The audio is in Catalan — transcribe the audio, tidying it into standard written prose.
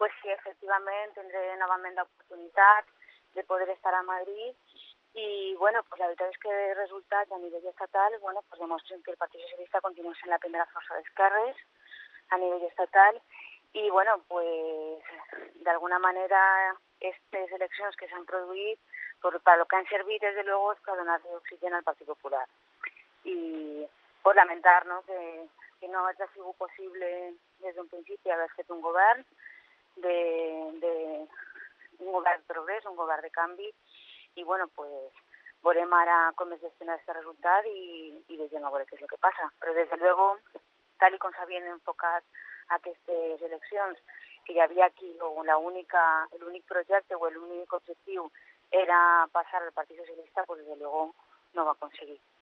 Pues sí, efectivament, tindré novament l'oportunitat de poder estar a Madrid i, bueno, pues la veritat és que els resultats a nivell estatal, bueno, pues demostren que el Partit Socialista continua sent la primera força d'esquerres a nivell estatal i, bueno, pues d'alguna manera aquestes eleccions que s'han produït, per lo que han servit, desde luego, és per donar-li oxigen al Partit Popular. I pues lamentar, no?, que no hagi sigut possible des d'un principi haver fet un govern un govern de progrés, un govern de canvi, i bueno, pues veurem ara com es gestiona aquest resultat i vegem a veure què és el que passa. Però des de luego, tal com s'havien enfocat aquestes eleccions, que hi havia aquí l'únic projecte o l'únic objectiu era passar al Partit Socialista, pues desde luego no va aconseguir.